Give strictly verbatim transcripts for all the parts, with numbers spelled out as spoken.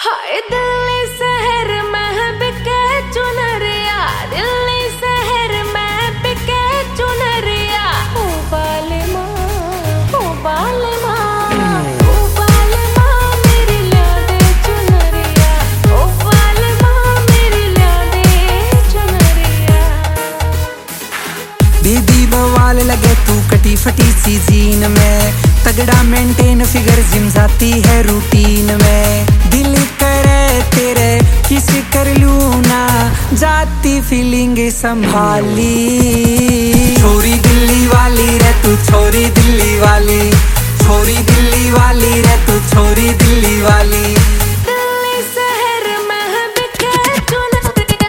हाय दिल्ली शहर में बिके चुनरिया, दिल्ली शहर में बिके चुनरिया। ओ बाले माँ, ओ बाले माँ, ओ बाले माँ मेरी ला दे चुनरिया, ओ बाले माँ मेरी ला दे चुनरिया। बेबी बवाल लगे तू कटी फटी सी जीन में, तगड़ा मेंटेन फिगर जिम जाती है रूटीन में। दिल करे तेरे किस कर लूं ना, जाती फीलिंग संभाली। छोरी दिल्ली वाली रे तू, छोरी दिल्ली वाली, छोरी दिल्ली वाली रे तू, छोरी दिल्ली वाली। दिल्ली शहर में बिके चुनरिया,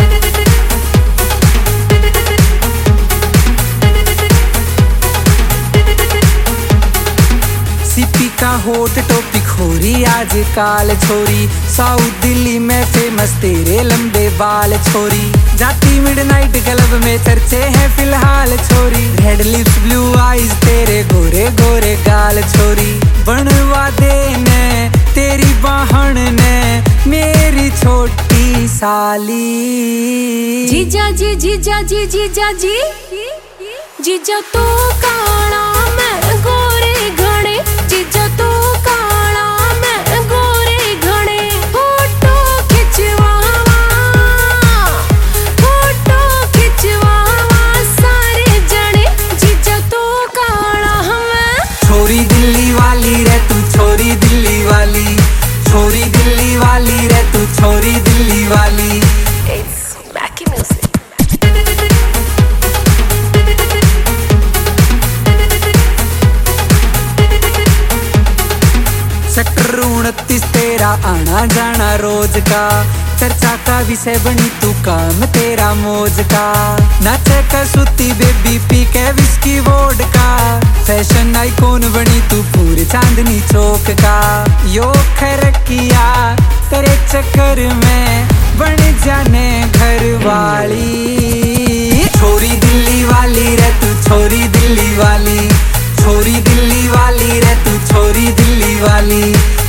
सीपी का होट टॉपिक हो रही आजकल छोरी, साउथ दिल्ली में फेमस तेरे लंबे बाल छोरी। जाती मिडनाइट क्लब में चर्चे हैं फिलहाल छोरी, रेड लिप्स ब्लू आईज तेरे गोरे गोरे गाल छोरी। बनवा देने तेरी बहन ने मेरी छोटी साली। जीजा जी जीजा जी जीजा जी जीजा तो काला मैं गोरे घने, जीजा तो काला मैं गोरे घने। फोटो खिंचवावा, फोटो खिंचवावा सारे जने, जीजा तो काला मैं। छोरी दिल्ली वाली रे तू, छोरी दिल्ली वाली, छोरी दिल्ली वाली रे तू, छोरी दिल्ली वाली। It's Mackie Music. सेक्टर उनतीस तेरा आना जाना रोज का, चर्चा का विषय बनी तू काम तेरा मौज का। नाचे का सुती बेबी पी के विस्की वोडका, फैशन आइकॉन बनी तू पूरे चांदनी चौक का। यो खरकिया तेरे चक्कर में बन जाने घर वाली। छोरी दिल्ली वाली रे तू, छोरी दिल्ली वाली, छोरी दिल्ली वाली रे तू, छोरी दिल्ली वाली।